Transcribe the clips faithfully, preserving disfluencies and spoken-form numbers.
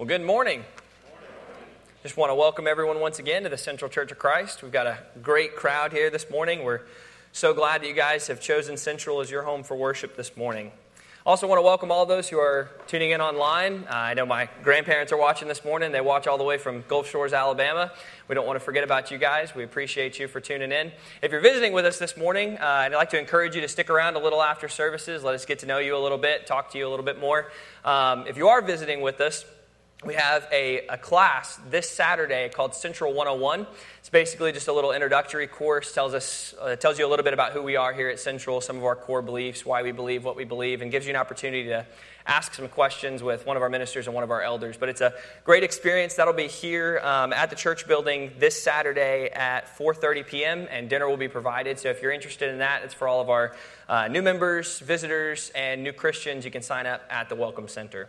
Well, good morning. Just want to welcome everyone once again to the Central Church of Christ. We've got a great crowd here this morning. We're so glad that you guys have chosen Central as your home for worship this morning. Also want to welcome all those who are tuning in online. Uh, I know my grandparents are watching this morning. They watch all the way from Gulf Shores, Alabama. We don't want to forget about you guys. We appreciate you for tuning in. If you're visiting with us this morning, uh, I'd like to encourage you to stick around a little after services. Let us get to know you a little bit, talk to you a little bit more. Um, if you are visiting with us, we have a, a class this Saturday called Central one oh one. It's basically just a little introductory course. Tells us, uh, tells you a little bit about who we are here at Central, some of our core beliefs, why we believe what we believe, and gives you an opportunity to ask some questions with one of our ministers and one of our elders. But it's a great experience. That'll be here um, at the church building this Saturday at four thirty p.m., and dinner will be provided. So if you're interested in that, it's for all of our uh, new members, visitors, and new Christians. You can sign up at the Welcome Center.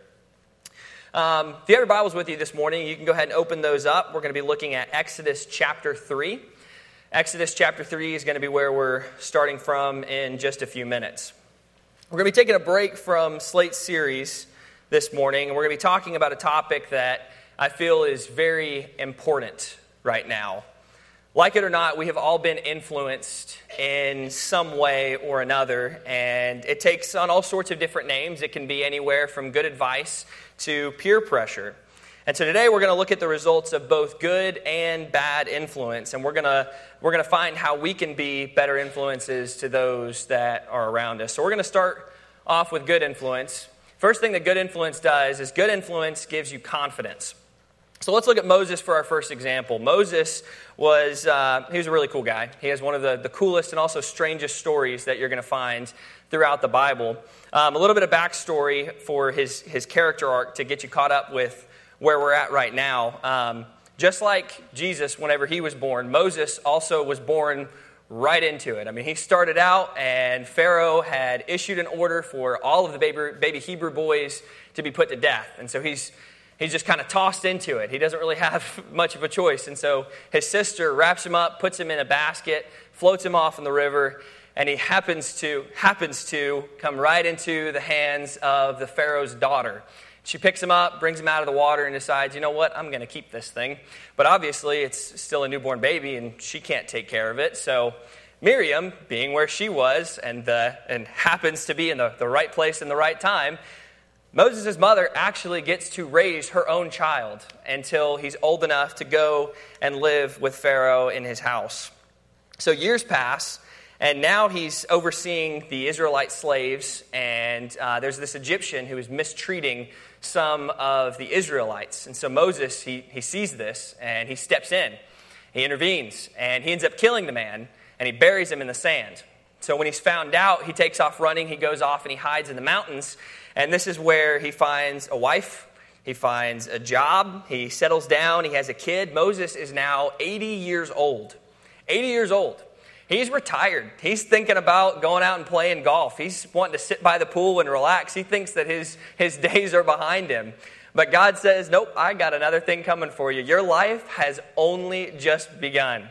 Um, if you have your Bibles with you this morning, you can go ahead and open those up. We're going to be looking at Exodus chapter three. Exodus chapter three is going to be where we're starting from in just a few minutes. We're going to be taking a break from Slate series this morning, and we're going to be talking about a topic that I feel is very important right now. Like it or not, we have all been influenced in some way or another, and it takes on all sorts of different names. It can be anywhere from good advice to peer pressure. And so today we're going to look at the results of both good and bad influence, and we're going to we're going to find how we can be better influences to those that are around us. So we're going to start off with good influence. First thing that good influence does is good influence gives you confidence. So let's look at Moses for our first example. Moses was, uh, he was a really cool guy. He has one of the, the coolest and also strangest stories that you're going to find throughout the Bible. Um, a little bit of backstory for his, his character arc to get you caught up with where we're at right now. Um, just like Jesus, whenever he was born, Moses also was born right into it. I mean, he started out and Pharaoh had issued an order for all of the baby, baby Hebrew boys to be put to death. And so he's He's just kind of tossed into it. He doesn't really have much of a choice. And so his sister wraps him up, puts him in a basket, floats him off in the river, and he happens to happens to come right into the hands of the Pharaoh's daughter. She picks him up, brings him out of the water, and decides, you know what, I'm going to keep this thing. But obviously, it's still a newborn baby, and she can't take care of it. So Miriam, being where she was and the, and happens to be in the, the right place in the right time, Moses' mother actually gets to raise her own child until he's old enough to go and live with Pharaoh in his house. So years pass, and now he's overseeing the Israelite slaves, and uh, there's this Egyptian who is mistreating some of the Israelites. And so Moses, he, he sees this, and he steps in. He intervenes, and he ends up killing the man, and he buries him in the sand. So when he's found out, he takes off running, he goes off and he hides in the mountains. And this is where he finds a wife, he finds a job, he settles down, he has a kid. Moses is now eighty years old. eighty years old. He's retired. He's thinking about going out and playing golf. He's wanting to sit by the pool and relax. He thinks that his, his days are behind him. But God says, nope, I got another thing coming for you. Your life has only just begun.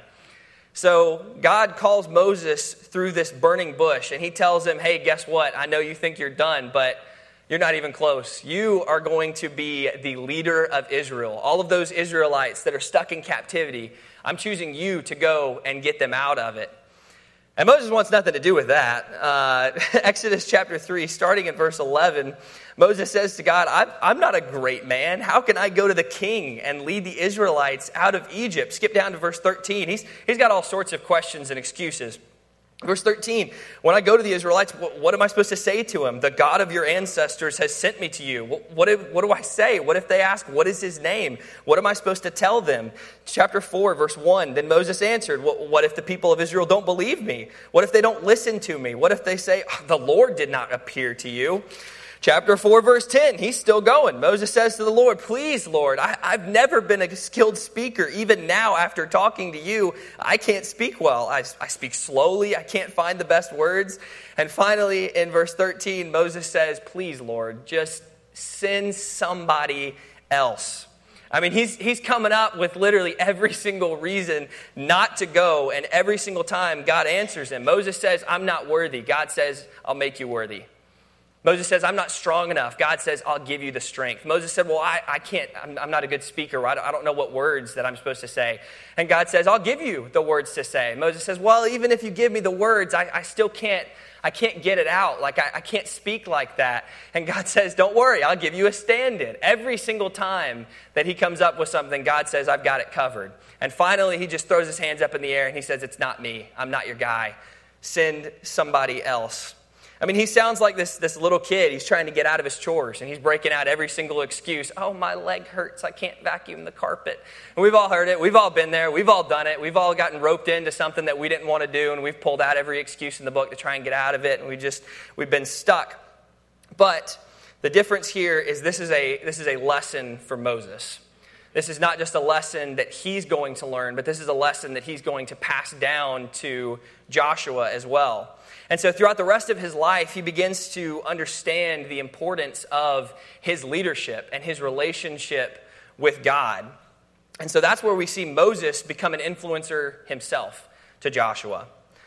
So God calls Moses through this burning bush, and he tells him, hey, guess what? I know you think you're done, but you're not even close. You are going to be the leader of Israel. All of those Israelites that are stuck in captivity, I'm choosing you to go and get them out of it. And Moses wants nothing to do with that. Uh, Exodus chapter three, starting in verse eleven, Moses says to God, I'm, I'm not a great man. How can I go to the king and lead the Israelites out of Egypt? Skip down to verse thirteen. He's, he's got all sorts of questions and excuses. Verse thirteen, when I go to the Israelites, what, what am I supposed to say to him? The God of your ancestors has sent me to you. What, what, if, what do I say? What if they ask, what is his name? What am I supposed to tell them? Chapter four, verse one, then Moses answered, what, what if the people of Israel don't believe me? What if they don't listen to me? What if they say, oh, the Lord did not appear to you? Chapter four, verse ten, he's still going. Moses says to the Lord, please, Lord, I, I've never been a skilled speaker. Even now, after talking to you, I can't speak well. I, I speak slowly. I can't find the best words. And finally, in verse thirteen, Moses says, please, Lord, just send somebody else. I mean, he's he's coming up with literally every single reason not to go, and every single time God answers him. Moses says, I'm not worthy. God says, I'll make you worthy. Moses says, I'm not strong enough. God says, I'll give you the strength. Moses said, well, I, I can't, I'm, I'm not a good speaker. I don't, I don't know what words that I'm supposed to say. And God says, I'll give you the words to say. Moses says, well, even if you give me the words, I, I still can't, I can't get it out. Like, I, I can't speak like that. And God says, don't worry, I'll give you a stand-in. Every single time that he comes up with something, God says, I've got it covered. And finally, he just throws his hands up in the air and he says, it's not me. I'm not your guy. Send somebody else. I mean, he sounds like this, this little kid. He's trying to get out of his chores, and he's breaking out every single excuse. Oh, my leg hurts. I can't vacuum the carpet. And we've all heard it. We've all been there. We've all done it. We've all gotten roped into something that we didn't want to do, and we've pulled out every excuse in the book to try and get out of it, and we just, we've been stuck. But the difference here is this is a this is a lesson for Moses. This is not just a lesson that he's going to learn, but this is a lesson that he's going to pass down to Joshua as well. And so throughout the rest of his life, he begins to understand the importance of his leadership and his relationship with God. And so that's where we see Moses become an influencer himself to Joshua.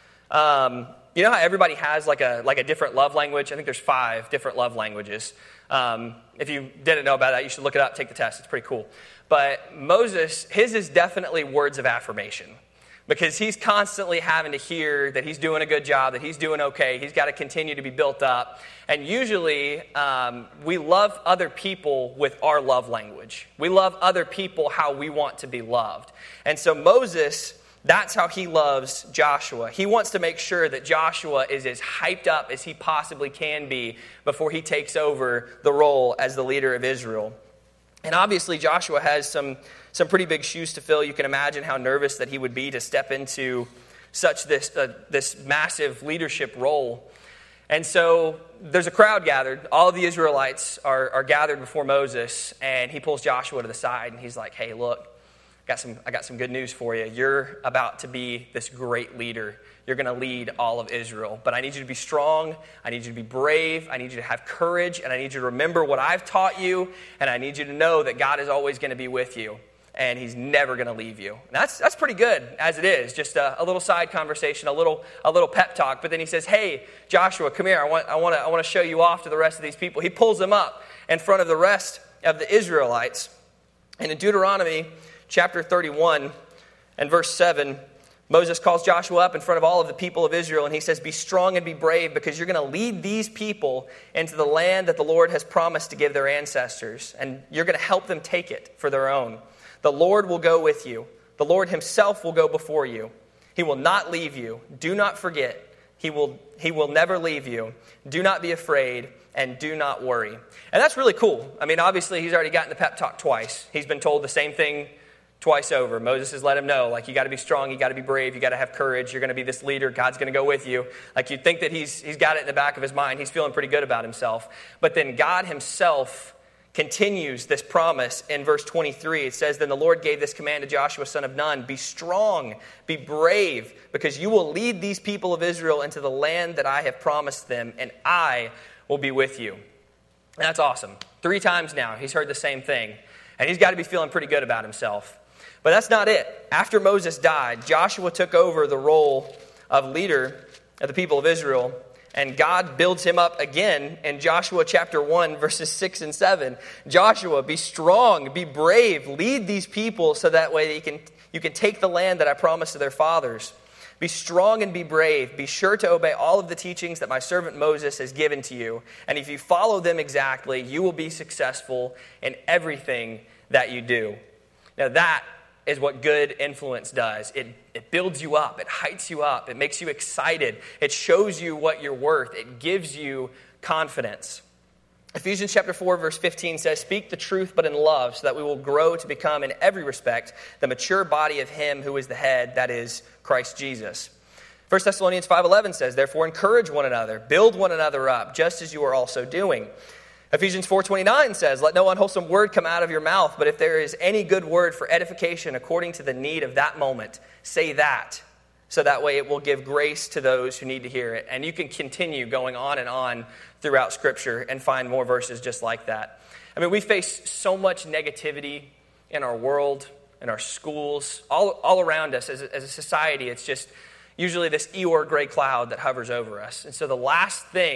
Um, you know how everybody has like a like a different love language? I think there's five different love languages. Um, if you didn't know about that, you should look it up, take the test. It's pretty cool. But Moses, his is definitely words of affirmation. Because he's constantly having to hear that he's doing a good job, that he's doing okay. He's got to continue to be built up. And usually, um, we love other people with our love language. We love other people how we want to be loved. And so Moses, that's how he loves Joshua. He wants to make sure that Joshua is as hyped up as he possibly can be before he takes over the role as the leader of Israel. And obviously, Joshua has some, some pretty big shoes to fill. You can imagine how nervous that he would be to step into such this, uh, this massive leadership role. And so there's a crowd gathered. All of the Israelites are, are gathered before Moses, and he pulls Joshua to the side, and he's like, hey, look, got some, I got some good news for you. You're about to be this great leader. You're going to lead all of Israel. But I need you to be strong. I need you to be brave. I need you to have courage. And I need you to remember what I've taught you. And I need you to know that God is always going to be with you. And he's never going to leave you. And that's that's pretty good as it is. Just a, a little side conversation, a little a little pep talk. But then he says, hey, Joshua, come here. I want I want to I want to show you off to the rest of these people. He pulls them up in front of the rest of the Israelites. And in Deuteronomy chapter thirty-one and verse seven, Moses calls Joshua up in front of all of the people of Israel, and he says, be strong and be brave, because you're going to lead these people into the land that the Lord has promised to give their ancestors, and you're going to help them take it for their own. The Lord will go with you. The Lord himself will go before you. He will not leave you. Do not forget. He will, he will never leave you. Do not be afraid, and do not worry. And that's really cool. I mean, obviously, he's already gotten the pep talk twice. He's been told the same thing twice over. Moses has let him know, like, you got to be strong, you got to be brave, you got to have courage, you're going to be this leader, God's going to go with you. Like, you'd think that he's he's got it in the back of his mind. He's feeling pretty good about himself. But then God himself continues this promise in verse twenty-three. It says, then the Lord gave this command to Joshua, son of Nun, be strong, be brave, because you will lead these people of Israel into the land that I have promised them, and I will be with you. And that's awesome. Three times now, he's heard the same thing. And he's got to be feeling pretty good about himself. But that's not it. After Moses died, Joshua took over the role of leader of the people of Israel, and God builds him up again in Joshua chapter one, verses six and seven. Joshua, be strong, be brave, lead these people so that way you can, you can take the land that I promised to their fathers. Be strong and be brave. Be sure to obey all of the teachings that my servant Moses has given to you. And if you follow them exactly, you will be successful in everything that you do. Now that is what good influence does. It, it builds you up. It heights you up. It makes you excited. It shows you what you're worth. It gives you confidence. Ephesians chapter four, verse fifteen says, speak the truth but in love, so that we will grow to become in every respect the mature body of him who is the head, that is Christ Jesus. First Thessalonians five eleven says, therefore encourage one another, build one another up, just as you are also doing. Ephesians four twenty-nine says, let no unwholesome word come out of your mouth, but if there is any good word for edification according to the need of that moment, say that, so that way it will give grace to those who need to hear it. And you can continue going on and on throughout Scripture and find more verses just like that. I mean, we face so much negativity in our world, in our schools, all, all around us as a, as a society. It's just usually this Eeyore gray cloud that hovers over us. And so the last thing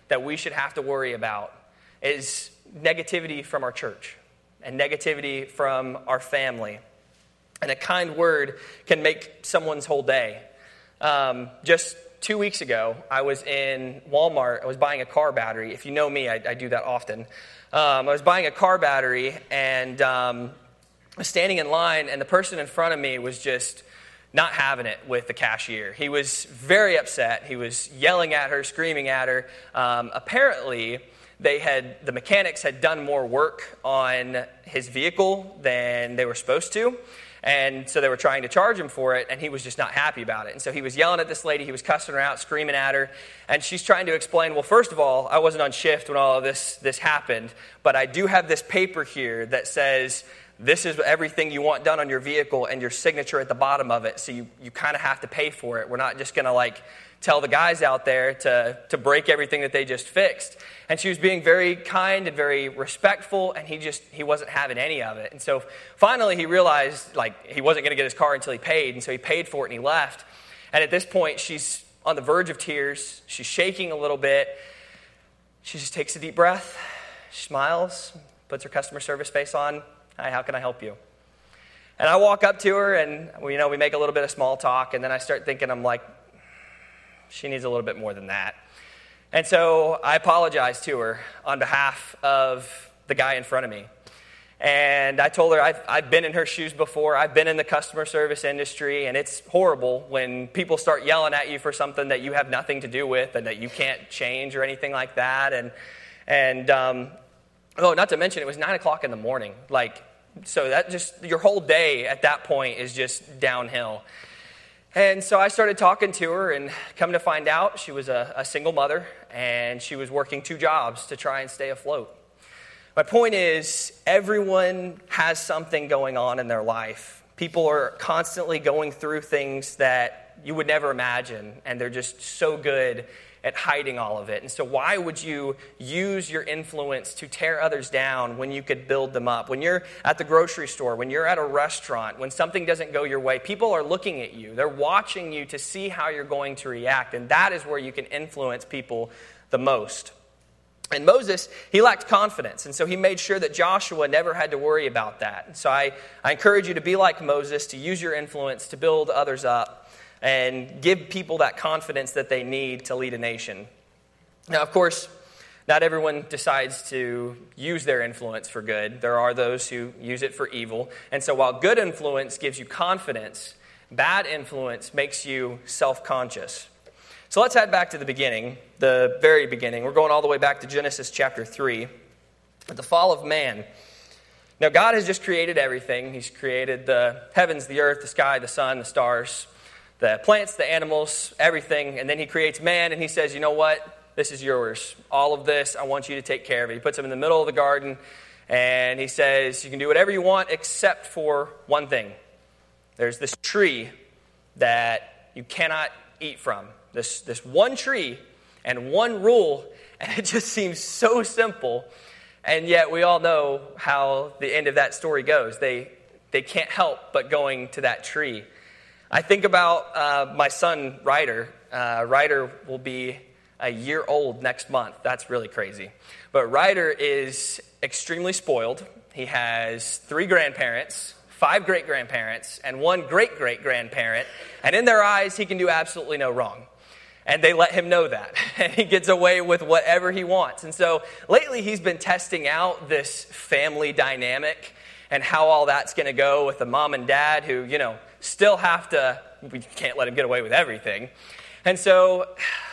that we should have to worry about is negativity from our church and negativity from our family. And a kind word can make someone's whole day. Um, just two weeks ago, I was in Walmart. I was buying a car battery. If you know me, I, I do that often. Um, I was buying a car battery, and um, I was standing in line, and the person in front of me was just not having it with the cashier. He was very upset. He was yelling at her, screaming at her. Um, apparently, they had the mechanics had done more work on his vehicle than they were supposed to. And so they were trying to charge him for it, and he was just not happy about it. And so he was yelling at this lady. He was cussing her out, screaming at her. And she's trying to explain, well, first of all, I wasn't on shift when all of this, this happened, but I do have this paper here that says this is everything you want done on your vehicle and your signature at the bottom of it. So you, you kind of have to pay for it. We're not just going to like tell the guys out there to, to break everything that they just fixed. And she was being very kind and very respectful, and he just, he wasn't having any of it. And so finally he realized, like, he wasn't going to get his car until he paid, and so he paid for it and he left. And at this point, she's on the verge of tears. She's shaking a little bit. She just takes a deep breath, smiles, puts her customer service face on. Hi, how can I help you? And I walk up to her, and, you know, we make a little bit of small talk, and then I start thinking, I'm like, she needs a little bit more than that. And so I apologized to her on behalf of the guy in front of me. And I told her I've, I've been in her shoes before. I've been in the customer service industry, and it's horrible when people start yelling at you for something that you have nothing to do with and that you can't change or anything like that. And, and um, oh, not to mention, it was nine o'clock in the morning. Like, so that just, your whole day at that point is just downhill. And so I started talking to her, and come to find out, she was a, a single mother, and she was working two jobs to try and stay afloat. My point is, everyone has something going on in their life. People are constantly going through things that you would never imagine, and they're just so good at hiding all of it. And so why would you use your influence to tear others down when you could build them up? When you're at the grocery store, when you're at a restaurant, when something doesn't go your way, people are looking at you. They're watching you to see how you're going to react, and that is where you can influence people the most. And Moses, he lacked confidence, and so he made sure that Joshua never had to worry about that. And so I, I encourage you to be like Moses, to use your influence to build others up and give people that confidence that they need to lead a nation. Now, of course, not everyone decides to use their influence for good. There are those who use it for evil. And so while good influence gives you confidence, bad influence makes you self-conscious. So let's head back to the beginning, the very beginning. We're going all the way back to Genesis chapter three, the fall of man. Now, God has just created everything. He's created the heavens, the earth, the sky, the sun, the stars, the plants, the animals, everything. And then he creates man, and he says, you know what? This is yours. All of this, I want you to take care of it. He puts him in the middle of the garden, and he says, you can do whatever you want except for one thing. There's this tree that you cannot eat from. This, this one tree and one rule, and it just seems so simple. And yet we all know how the end of that story goes. They, they can't help but going to that tree. I think about uh, my son, Ryder. Uh, Ryder will be a year old next month. That's really crazy. But Ryder is extremely spoiled. He has three grandparents, five great-grandparents, and one great-great-grandparent. And in their eyes, he can do absolutely no wrong. And they let him know that. And he gets away with whatever he wants. And so lately, he's been testing out this family dynamic and how all that's going to go with the mom and dad who, you know, still have to, we can't let him get away with everything. And so,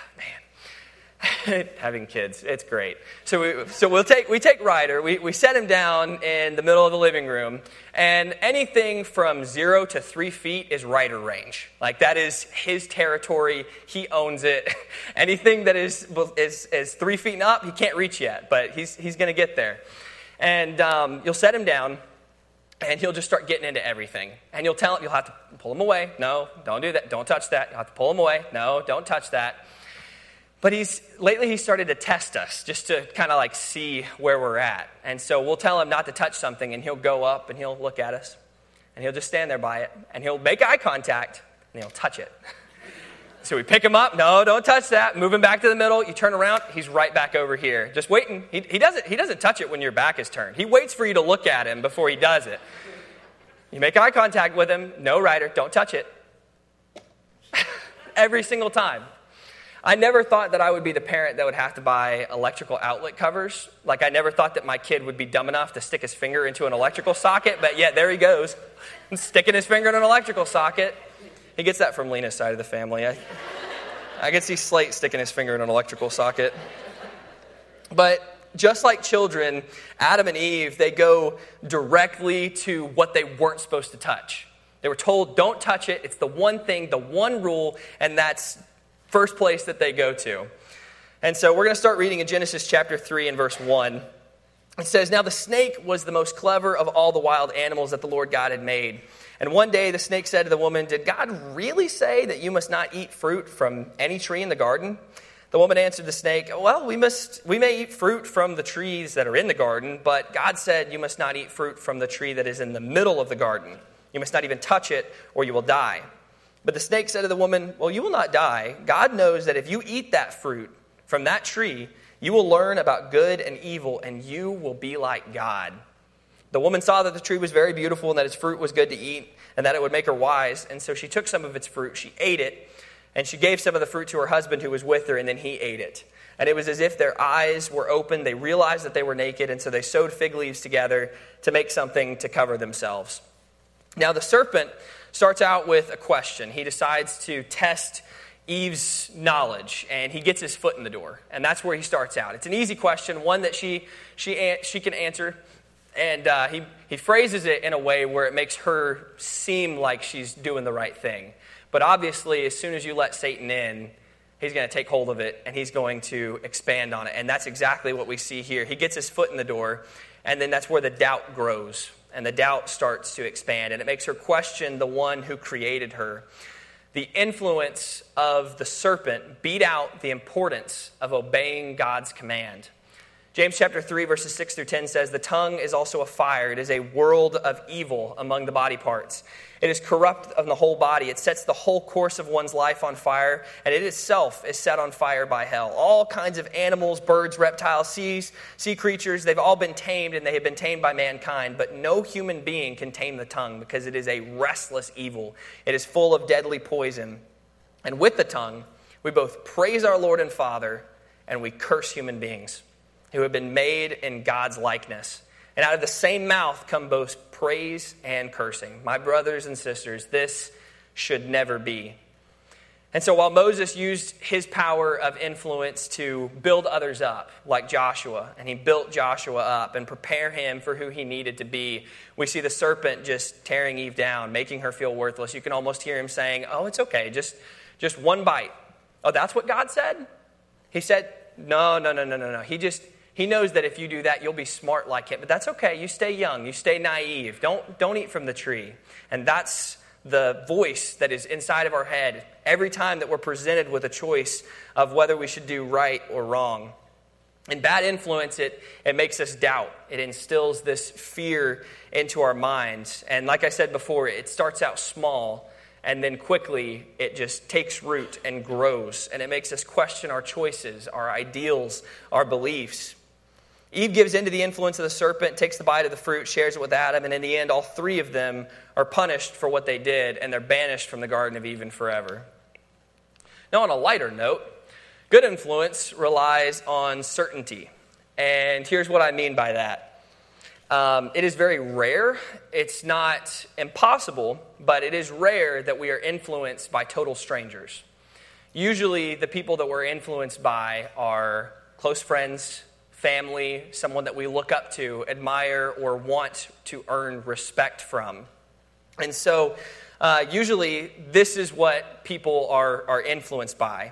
man, having kids, it's great. So we so we'll take we take Ryder, we, we set him down in the middle of the living room, and anything from zero to three feet is Ryder range. Like, that is his territory. He owns it. Anything that is is is three feet and up, he can't reach yet, but he's he's going to get there. And um, you'll set him down, and he'll just start getting into everything. And you'll tell him, you'll have to pull him away. No, don't do that. Don't touch that. You'll have to pull him away. No, don't touch that. But he's lately he started to test us just to kind of like see where we're at. And so we'll tell him not to touch something, and he'll go up and he'll look at us. And he'll just stand there by it. And he'll make eye contact, and he'll touch it. So we pick him up. No, don't touch that. Move him back to the middle. You turn around. He's right back over here. Just waiting. He, he, doesn't, he doesn't touch it when your back is turned. He waits for you to look at him before he does it. You make eye contact with him. No, Ryder, don't touch it. Every single time. I never thought that I would be the parent that would have to buy electrical outlet covers. Like I never thought that my kid would be dumb enough to stick his finger into an electrical socket, but yet there he goes, sticking his finger in an electrical socket. He gets that from Lena's side of the family. I, I can see Slate sticking his finger in an electrical socket. But just like children, Adam and Eve, they go directly to what they weren't supposed to touch. They were told, don't touch it. It's the one thing, the one rule, and that's first place that they go to. And so we're going to start reading in Genesis chapter three and verse one. It says, now the snake was the most clever of all the wild animals that the Lord God had made. And one day the snake said to the woman, did God really say that you must not eat fruit from any tree in the garden? The woman answered the snake, well, we must we may eat fruit from the trees that are in the garden, but God said you must not eat fruit from the tree that is in the middle of the garden. You must not even touch it, or you will die. But the snake said to the woman, well, you will not die. God knows that if you eat that fruit from that tree, you will learn about good and evil, and you will be like God. The woman saw that the tree was very beautiful and that its fruit was good to eat and that it would make her wise. And so she took some of its fruit, she ate it, and she gave some of the fruit to her husband who was with her, and then he ate it. And it was as if their eyes were open. They realized that they were naked, and so they sewed fig leaves together to make something to cover themselves. Now the serpent starts out with a question. He decides to test Eve's knowledge, and he gets his foot in the door. And that's where he starts out. It's an easy question, one that she she she can answer. And uh, he, he phrases it in a way where it makes her seem like she's doing the right thing. But obviously, as soon as you let Satan in, he's going to take hold of it, and he's going to expand on it. And that's exactly what we see here. He gets his foot in the door, and then that's where the doubt grows. And the doubt starts to expand, and it makes her question the one who created her. The influence of the serpent beat out the importance of obeying God's command. James chapter three, verses six through ten says, the tongue is also a fire. It is a world of evil among the body parts. It is corrupt of the whole body. It sets the whole course of one's life on fire, and it itself is set on fire by hell. All kinds of animals, birds, reptiles, seas, sea creatures, they've all been tamed, and they have been tamed by mankind. But no human being can tame the tongue because it is a restless evil. It is full of deadly poison. And with the tongue, we both praise our Lord and Father, and we curse human beings who have been made in God's likeness. And out of the same mouth come both praise and cursing. My brothers and sisters, this should never be. And so while Moses used his power of influence to build others up, like Joshua, and he built Joshua up and prepare him for who he needed to be, we see the serpent just tearing Eve down, making her feel worthless. You can almost hear him saying, oh, it's okay, just, just one bite. Oh, that's what God said? He said, no, no, no, no, no, no. He just... He knows that if you do that, you'll be smart like him. But that's okay. You stay young. You stay naive. Don't, don't eat from the tree. And that's the voice that is inside of our head every time that we're presented with a choice of whether we should do right or wrong. And bad influence, it, it makes us doubt. It instills this fear into our minds. And like I said before, it starts out small, and then quickly it just takes root and grows. And it makes us question our choices, our ideals, our beliefs. Eve gives in to the influence of the serpent, takes the bite of the fruit, shares it with Adam, and in the end, all three of them are punished for what they did, and they're banished from the Garden of Eden forever. Now, on a lighter note, good influence relies on certainty. And here's what I mean by that. Um, it is very rare. It's not impossible, but it is rare that we are influenced by total strangers. Usually, the people that we're influenced by are close friends, family, someone that we look up to, admire, or want to earn respect from. And so uh, usually this is what people are, are influenced by.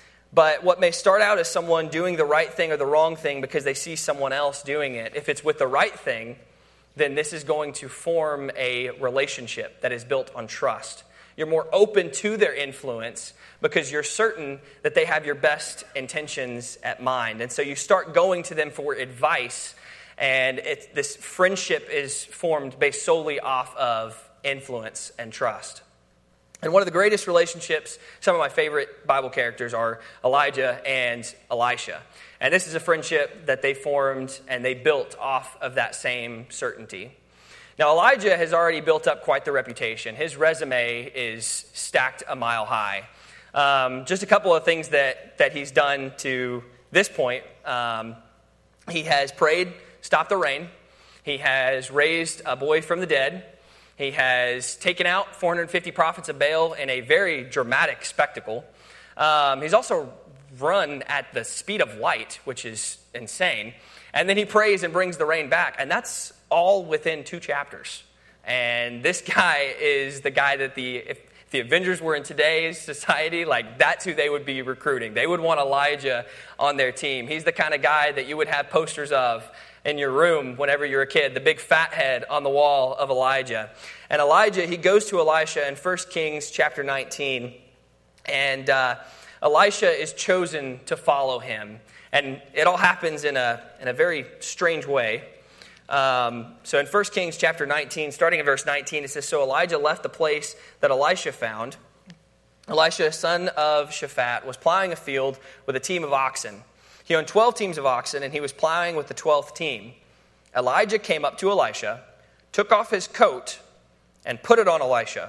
But what may start out as someone doing the right thing or the wrong thing because they see someone else doing it, if it's with the right thing, then this is going to form a relationship that is built on trust. You're more open to their influence because you're certain that they have your best intentions at mind. And so you start going to them for advice, and it's, this friendship is formed based solely off of influence and trust. And one of the greatest relationships, some of my favorite Bible characters are Elijah and Elisha. And this is a friendship that they formed and they built off of that same certainty. Now, Elijah has already built up quite the reputation. His resume is stacked a mile high. Um, just a couple of things that, that he's done to this point. Um, he has prayed, stop the rain. He has raised a boy from the dead. He has taken out four hundred fifty prophets of Baal in a very dramatic spectacle. Um, he's also run at the speed of light, which is insane. And then he prays and brings the rain back. And that's all within two chapters. And this guy is the guy that the, if the Avengers were in today's society, like that's who they would be recruiting. They would want Elijah on their team. He's the kind of guy that you would have posters of in your room whenever you're a kid, the big fat head on the wall of Elijah. And Elijah, he goes to Elisha in First Kings chapter nineteen, and uh, Elisha is chosen to follow him. And it all happens in a in a very strange way. Um, so in First Kings chapter nineteen, starting in verse nineteen, it says, "So Elijah left the place that Elisha found. Elisha, son of Shaphat, was plowing a field with a team of oxen. He owned twelve teams of oxen, and he was plowing with the twelfth team. Elijah came up to Elisha, took off his coat, and put it on Elisha.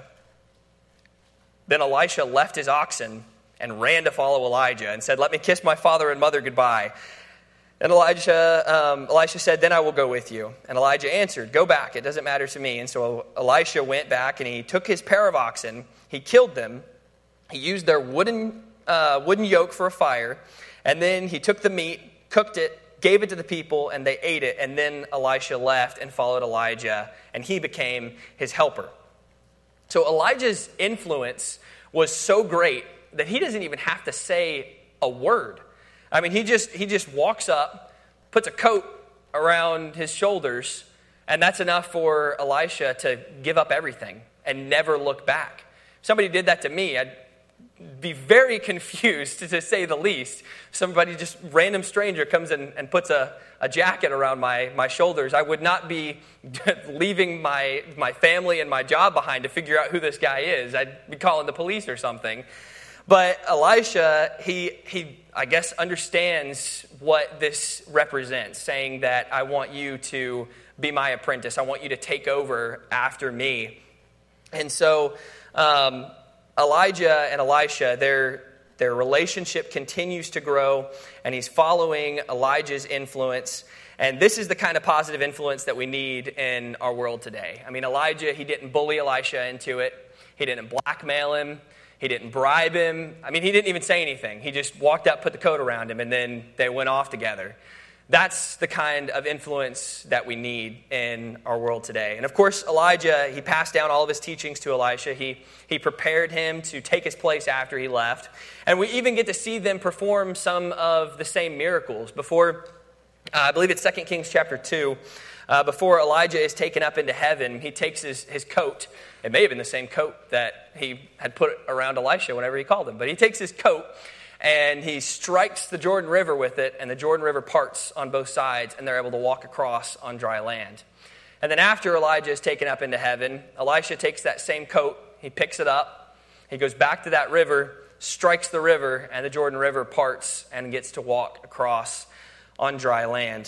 Then Elisha left his oxen and ran to follow Elijah and said, 'Let me kiss my father and mother goodbye.' And Elijah, um, Elisha said, 'Then I will go with you.' And Elijah answered, 'Go back, it doesn't matter to me.' And so Elisha went back, and he took his pair of oxen, he killed them, he used their wooden uh, wooden yoke for a fire, and then he took the meat, cooked it, gave it to the people, and they ate it. And then Elisha left and followed Elijah, and he became his helper." So Elijah's influence was so great that he doesn't even have to say a word. I mean, he just he just walks up, puts a coat around his shoulders, and that's enough for Elisha to give up everything and never look back. If somebody did that to me, I'd be very confused, to say the least. Somebody, just random stranger, comes in and puts a, a jacket around my, my shoulders. I would not be leaving my, my family and my job behind to figure out who this guy is. I'd be calling the police or something. But Elisha, he, he I guess, understands what this represents, saying that I want you to be my apprentice. I want you to take over after me. And so um, Elijah and Elisha, their, their relationship continues to grow, and he's following Elijah's influence. And this is the kind of positive influence that we need in our world today. I mean, Elijah, he didn't bully Elisha into it. He didn't blackmail him. He didn't bribe him. I mean, he didn't even say anything. He just walked out, put the coat around him, and then they went off together. That's the kind of influence that we need in our world today. And of course, Elijah, he passed down all of his teachings to Elisha. He, he prepared him to take his place after he left. And we even get to see them perform some of the same miracles. Before, uh, I believe it's Second Kings chapter two, uh, before Elijah is taken up into heaven, he takes his, his coat. It may have been the same coat that he had put around Elisha whenever he called him. But he takes his coat and he strikes the Jordan River with it, and the Jordan River parts on both sides, and they're able to walk across on dry land. And then after Elijah is taken up into heaven, Elisha takes that same coat, he picks it up, he goes back to that river, strikes the river, and the Jordan River parts and gets to walk across on dry land.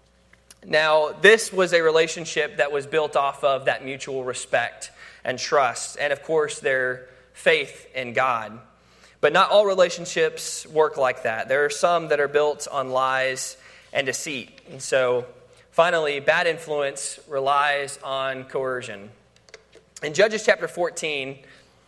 Now, this was a relationship that was built off of that mutual respect and trust, and of course, their faith in God. But not all relationships work like that. There are some that are built on lies and deceit. And so, finally, bad influence relies on coercion. In Judges chapter fourteen,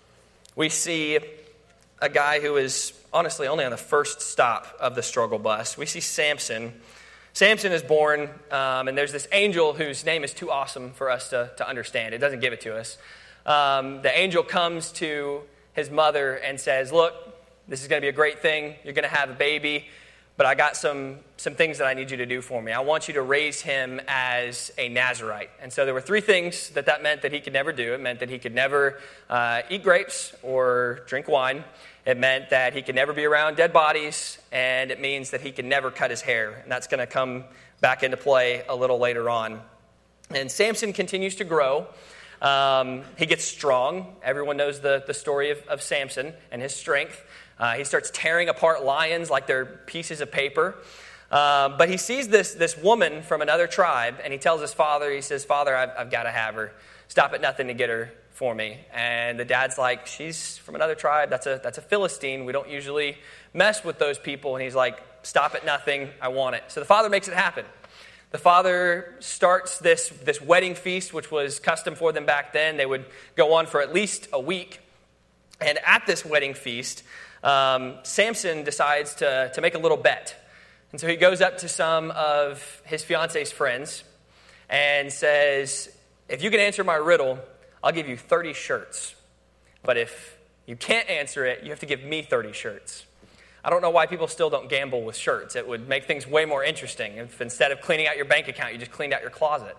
we see a guy who is honestly only on the first stop of the struggle bus. We see Samson. Samson is born, um, and there's this angel whose name is too awesome for us to, to understand. It doesn't give it to us. Um, the angel comes to his mother and says, "Look, this is going to be a great thing. You're going to have a baby, but I got some, some things that I need you to do for me. I want you to raise him as a Nazirite." And so there were three things that that meant that he could never do. It meant that he could never uh, eat grapes or drink wine. It meant that he could never be around dead bodies, and it means that he could never cut his hair. And that's going to come back into play a little later on. And Samson continues to grow. Um, he gets strong. Everyone knows the, the story of, of Samson and his strength. Uh, he starts tearing apart lions like they're pieces of paper. Uh, but he sees this, this woman from another tribe, and he tells his father, he says, Father, I've, I've got to have her. Stop at nothing to get her for me. And the dad's like, she's from another tribe. That's a, that's a Philistine. We don't usually mess with those people. And he's like, stop at nothing. I want it. So the father makes it happen. The father starts this, this wedding feast, which was custom for them back then. They would go on for at least a week. And at this wedding feast, um, Samson decides to, to make a little bet. And so he goes up to some of his fiance's friends and says, if you can answer my riddle, I'll give you thirty shirts. But if you can't answer it, you have to give me thirty shirts. I don't know why people still don't gamble with shirts. It would make things way more interesting if instead of cleaning out your bank account, you just cleaned out your closet.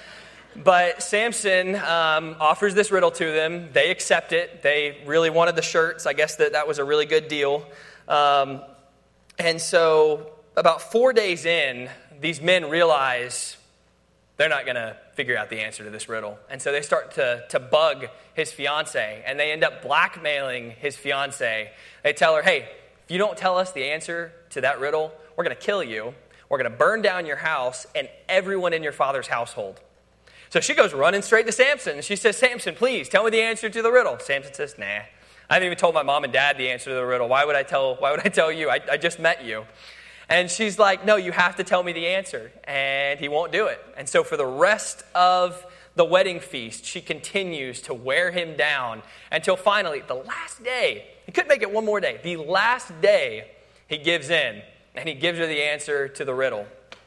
But Samson um, offers this riddle to them. They accept it. They really wanted the shirts. I guess that that was a really good deal. Um, and so about four days in, these men realize they're not going to figure out the answer to this riddle. And so they start to, to bug his fiance, and they end up blackmailing his fiance. They tell her, hey, if you don't tell us the answer to that riddle, we're going to kill you. We're going to burn down your house and everyone in your father's household. So she goes running straight to Samson, and she says, Samson, please, tell me the answer to the riddle. Samson says, nah. I haven't even told my mom and dad the answer to the riddle. Why would I tell, why would I tell you? I, I just met you. And she's like, no, you have to tell me the answer. And he won't do it. And so for the rest of the wedding feast, she continues to wear him down until finally, the last day, he couldn't make it one more day. The last day, he gives in, and he gives her the answer to the riddle.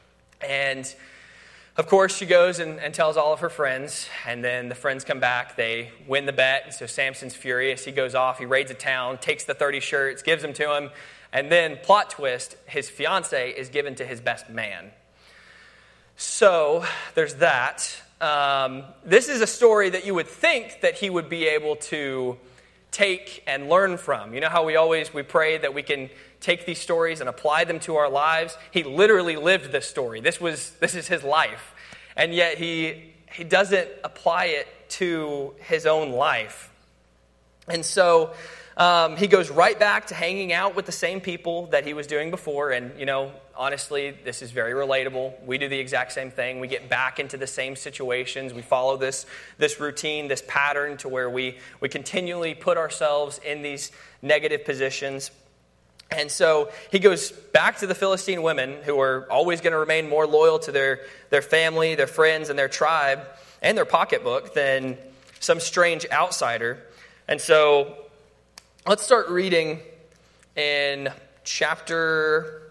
And of course, she goes and, and tells all of her friends, and then the friends come back. They win the bet, and so Samson's furious. He goes off, he raids a town, takes the thirty shirts, gives them to him. And then, plot twist, his fiance is given to his best man. So, there's that. Um, this is a story that you would think that he would be able to take and learn from. You know how we always, we pray that we can take these stories and apply them to our lives? He literally lived this story. This was, this is his life. And yet, he, he doesn't apply it to his own life. And so, Um, he goes right back to hanging out with the same people that he was doing before. And, you know, honestly, this is very relatable. We do the exact same thing. We get back into the same situations. We follow this this routine, this pattern to where we, we continually put ourselves in these negative positions. And so he goes back to the Philistine women who are always going to remain more loyal to their, their family, their friends, and their tribe, and their pocketbook than some strange outsider. And so let's start reading in chapter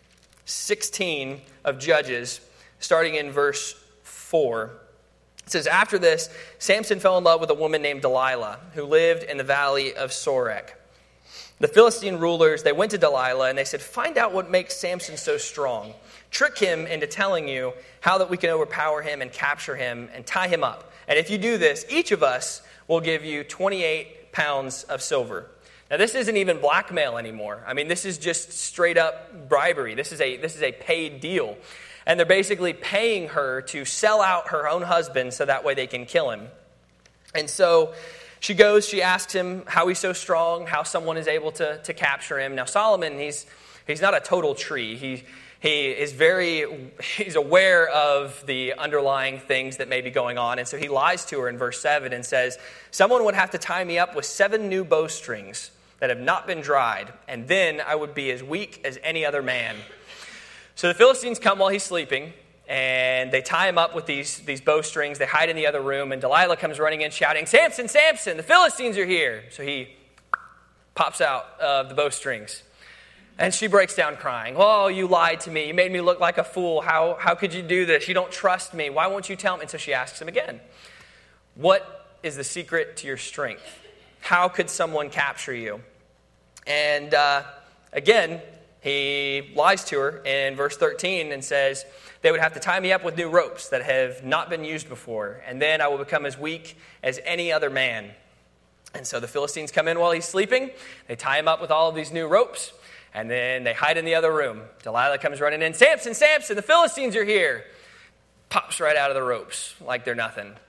sixteen of Judges, starting in verse four. It says, after this, Samson fell in love with a woman named Delilah, who lived in the valley of Sorek. The Philistine rulers, they went to Delilah, and they said, find out what makes Samson so strong. Trick him into telling you how that we can overpower him and capture him and tie him up. And if you do this, each of us will give you twenty-eight pounds of silver. Now, this isn't even blackmail anymore. I mean, this is just straight up bribery. This is a this is a paid deal. And they're basically paying her to sell out her own husband so that way they can kill him. And so she goes, she asks him how he's so strong, how someone is able to, to capture him. Now, Solomon, he's he's not a total tree. He he is very, he's aware of the underlying things that may be going on. And so he lies to her in verse seven and says, someone would have to tie me up with seven new bowstrings that have not been dried, and then I would be as weak as any other man. So the Philistines come while he's sleeping, and they tie him up with these, these bowstrings. They hide in the other room, and Delilah comes running in shouting, Samson, Samson, the Philistines are here. So he pops out of uh, the bowstrings, and she breaks down crying. Oh, you lied to me. You made me look like a fool. How, how could you do this? You don't trust me. Why won't you tell me? And so she asks him again, what is the secret to your strength? How could someone capture you? And uh, again, he lies to her in verse thirteen and says, they would have to tie me up with new ropes that have not been used before, and then I will become as weak as any other man. And so the Philistines come in while he's sleeping. They tie him up with all of these new ropes, and then they hide in the other room. Delilah comes running in, Samson, Samson, the Philistines are here. Pops right out of the ropes like they're nothing.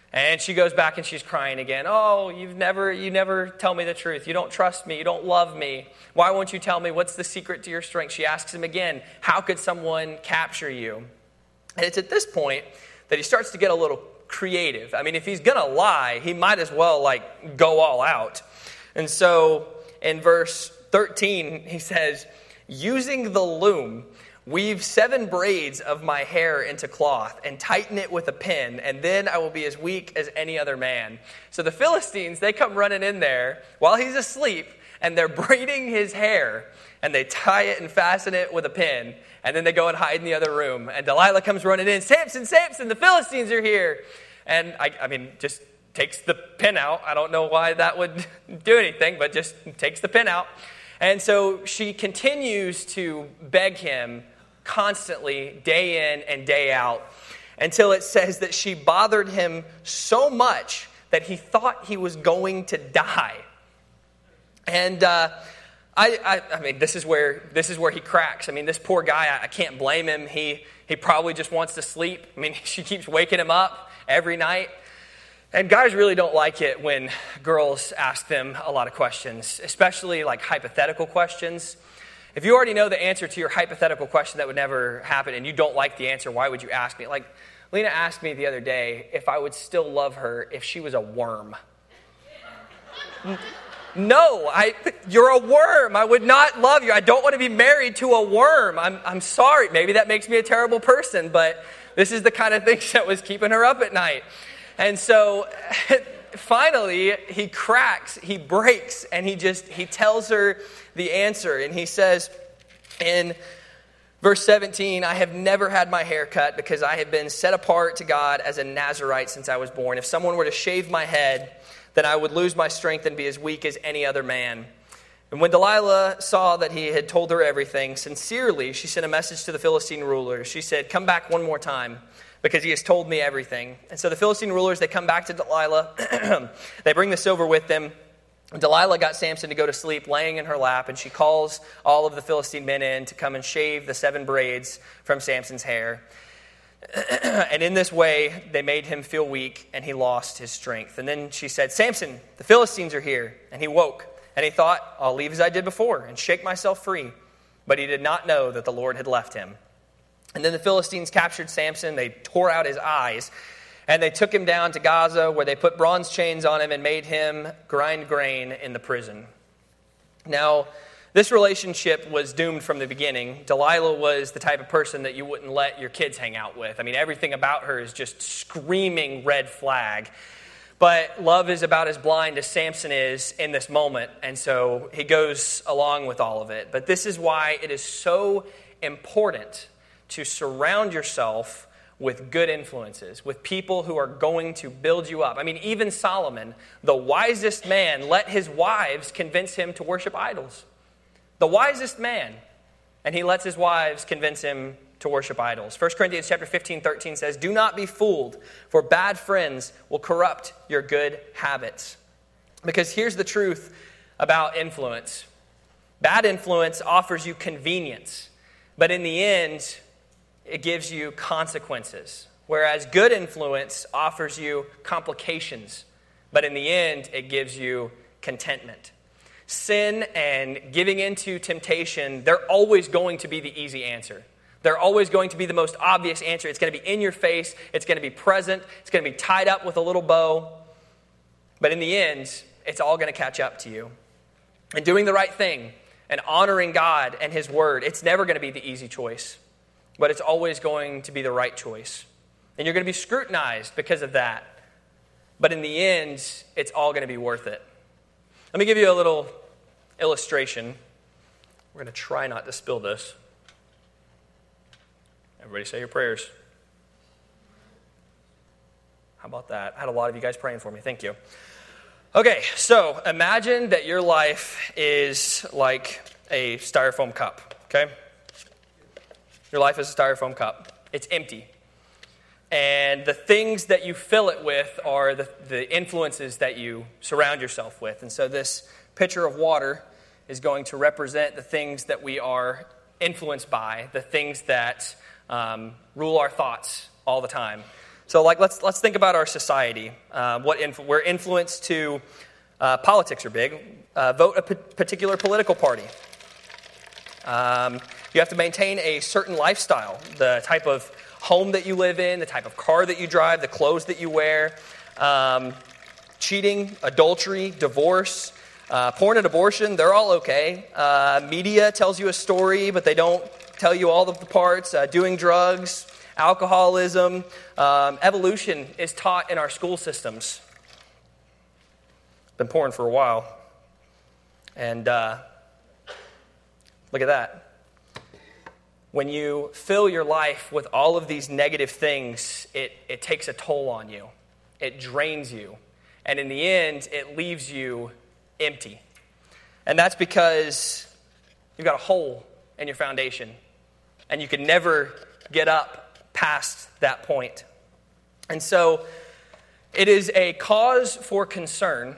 And she goes back and she's crying again. Oh, you've never, you never tell me the truth. You don't trust me. You don't love me. Why won't you tell me what's the secret to your strength? She asks him again, how could someone capture you? And it's at this point that he starts to get a little creative. I mean, if he's going to lie, he might as well like go all out. And so in verse thirteen, he says, using the loom, weave seven braids of my hair into cloth and tighten it with a pin, and then I will be as weak as any other man. So the Philistines, they come running in there while he's asleep, and they're braiding his hair, and they tie it and fasten it with a pin, and then they go and hide in the other room. And Delilah comes running in, Samson, Samson, the Philistines are here. And I, I mean, just takes the pin out. I don't know why that would do anything, but just takes the pin out. And so she continues to beg him constantly, day in and day out, until it says that she bothered him so much that he thought he was going to die. And uh, I, I, I mean, this is where this is where he cracks. I mean, this poor guy, I, I can't blame him. He he probably just wants to sleep. I mean, she keeps waking him up every night. And guys really don't like it when girls ask them a lot of questions, especially like hypothetical questions. If you already know the answer to your hypothetical question that would never happen and you don't like the answer, why would you ask me? Like, Lena asked me the other day if I would still love her if she was a worm. No, I, you're a worm. I would not love you. I don't want to be married to a worm. I'm, I'm sorry. Maybe that makes me a terrible person, but this is the kind of thing that was keeping her up at night. And so finally, he cracks, he breaks, and he just, he tells her the answer. And he says in verse seventeen, I have never had my hair cut because I have been set apart to God as a Nazirite since I was born. If someone were to shave my head, then I would lose my strength and be as weak as any other man. And when Delilah saw that he had told her everything, sincerely, she sent a message to the Philistine rulers. She said, come back one more time, because he has told me everything. And so the Philistine rulers, they come back to Delilah. They bring the silver with them. Delilah got Samson to go to sleep laying in her lap, and she calls all of the Philistine men in to come and shave the seven braids from Samson's hair. And in this way, they made him feel weak, and he lost his strength. And then she said, Samson, the Philistines are here. And he woke, and he thought, I'll leave as I did before and shake myself free. But he did not know that the Lord had left him. And then the Philistines captured Samson. They tore out his eyes, and they took him down to Gaza, where they put bronze chains on him and made him grind grain in the prison. Now, this relationship was doomed from the beginning. Delilah was the type of person that you wouldn't let your kids hang out with. I mean, everything about her is just screaming red flag. But love is about as blind as Samson is in this moment, and so he goes along with all of it. But this is why it is so important to surround yourself with good influences, with people who are going to build you up. I mean, even Solomon, the wisest man, let his wives convince him to worship idols. The wisest man. And he lets his wives convince him to worship idols. First Corinthians chapter fifteen, thirteen says, do not be fooled, for bad friends will corrupt your good habits. Because here's the truth about influence. Bad influence offers you convenience, but in the end, it gives you consequences. Whereas good influence offers you complications, but in the end, it gives you contentment. Sin and giving into temptation, they're always going to be the easy answer. They're always going to be the most obvious answer. It's going to be in your face. It's going to be present. It's going to be tied up with a little bow. But in the end, it's all going to catch up to you. And doing the right thing and honoring God and His Word, it's never going to be the easy choice. But it's always going to be the right choice. And you're going to be scrutinized because of that. But in the end, it's all going to be worth it. Let me give you a little illustration. We're going to try not to spill this. Everybody say your prayers. How about that? I had a lot of you guys praying for me. Thank you. Okay, so imagine that your life is like a styrofoam cup, okay? Your life is a styrofoam cup. It's empty. And the things that you fill it with are the, the influences that you surround yourself with. And so this pitcher of water is going to represent the things that we are influenced by, the things that um, rule our thoughts all the time. So, like, let's let's think about our society. Uh, what inf- we're influenced to uh, politics are big. Uh, vote a p- particular political party. Um, you have to maintain a certain lifestyle, the type of home that you live in, the type of car that you drive, the clothes that you wear, um, cheating, adultery, divorce, uh, porn and abortion. They're all okay. Uh, media tells you a story, but they don't tell you all of the parts. Uh, doing drugs. Alcoholism, um, evolution is taught in our school systems. Been pouring for a while. And uh, look at that. When you fill your life with all of these negative things, it, it takes a toll on you. It drains you. And in the end, it leaves you empty. And that's because you've got a hole in your foundation. And you can never get up past that point. And so it is a cause for concern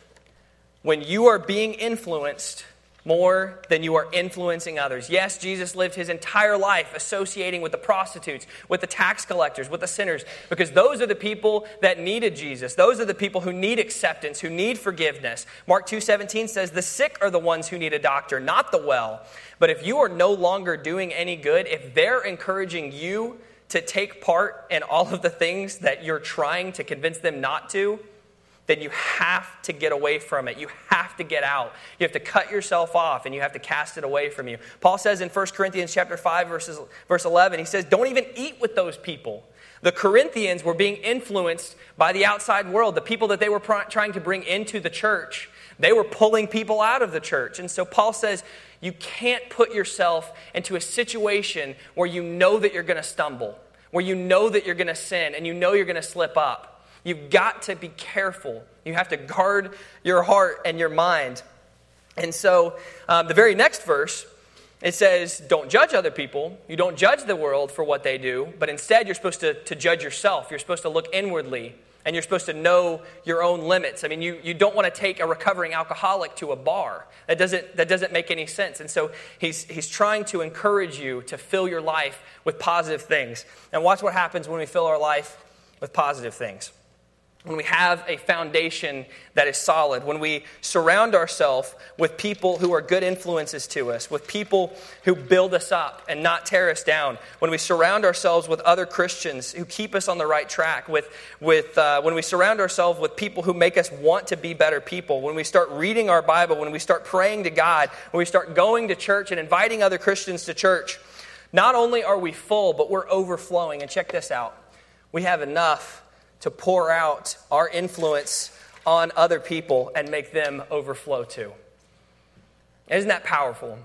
when you are being influenced more than you are influencing others. Yes, Jesus lived his entire life associating with the prostitutes, with the tax collectors, with the sinners, because those are the people that needed Jesus. Those are the people who need acceptance, who need forgiveness. Mark two seventeen says, the sick are the ones who need a doctor, not the well. But if you are no longer doing any good, if they're encouraging you to take part in all of the things that you're trying to convince them not to, then you have to get away from it. You have to get out. You have to cut yourself off, and you have to cast it away from you. Paul says in First Corinthians chapter five, verses, verse eleven, he says, don't even eat with those people. The Corinthians were being influenced by the outside world, the people that they were pr- trying to bring into the church. They were pulling people out of the church. And so Paul says, you can't put yourself into a situation where you know that you're going to stumble, where you know that you're going to sin, and you know you're going to slip up. You've got to be careful. You have to guard your heart and your mind. And so um, the very next verse, it says, don't judge other people. You don't judge the world for what they do, but instead you're supposed to, to judge yourself. You're supposed to look inwardly, and you're supposed to know your own limits. I mean, you, you don't want to take a recovering alcoholic to a bar. That doesn't, that doesn't make any sense. And so he's, he's trying to encourage you to fill your life with positive things. And watch what happens when we fill our life with positive things. When we have a foundation that is solid, when we surround ourselves with people who are good influences to us, with people who build us up and not tear us down, when we surround ourselves with other Christians who keep us on the right track, with, with uh, when we surround ourselves with people who make us want to be better people, when we start reading our Bible, when we start praying to God, when we start going to church and inviting other Christians to church, not only are we full, but we're overflowing. And check this out. We have enough to pour out our influence on other people and make them overflow too. Isn't that powerful?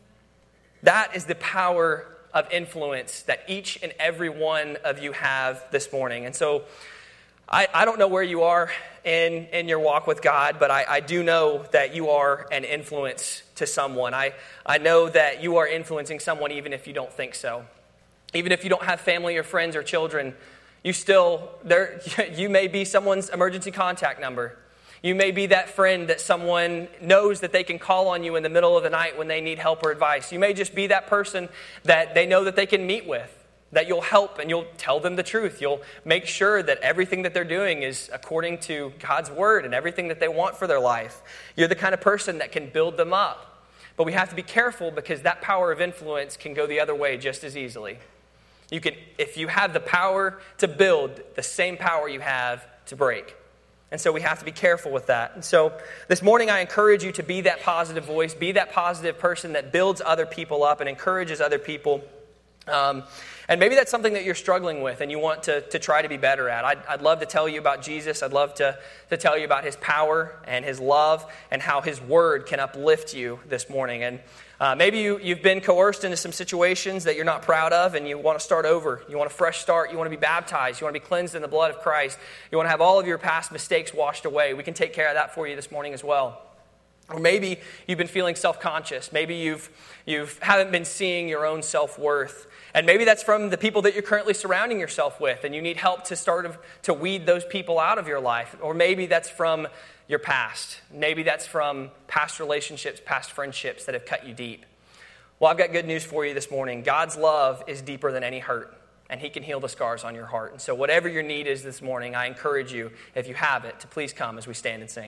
That is the power of influence that each and every one of you have this morning. And so I, I don't know where you are in, in your walk with God, but I, I do know that you are an influence to someone. I, I know that you are influencing someone even if you don't think so. Even if you don't have family or friends or children, You still, there, you may be someone's emergency contact number. You may be that friend that someone knows that they can call on you in the middle of the night when they need help or advice. You may just be that person that they know that they can meet with, that you'll help and you'll tell them the truth. You'll make sure that everything that they're doing is according to God's word and everything that they want for their life. You're the kind of person that can build them up. But we have to be careful because that power of influence can go the other way just as easily. You can, if you have the power to build, the same power you have to break. And so we have to be careful with that. And so this morning I encourage you to be that positive voice, be that positive person that builds other people up and encourages other people. Um, and maybe that's something that you're struggling with and you want to, to try to be better at. I'd, I'd love to tell you about Jesus. I'd love to, to tell you about his power and his love and how his word can uplift you this morning. And Uh, maybe you, you've been coerced into some situations that you're not proud of and you want to start over. You want a fresh start. You want to be baptized. You want to be cleansed in the blood of Christ. You want to have all of your past mistakes washed away. We can take care of that for you this morning as well. Or maybe you've been feeling self-conscious. Maybe you've, you've haven't been seeing your own self-worth. And maybe that's from the people that you're currently surrounding yourself with and you need help to start to weed those people out of your life. Or maybe that's from your past. Maybe that's from past relationships, past friendships that have cut you deep. Well, I've got good news for you this morning. God's love is deeper than any hurt. and he can heal the scars on your heart. And so whatever your need is this morning, I encourage you, if you have it, to please come as we stand and sing.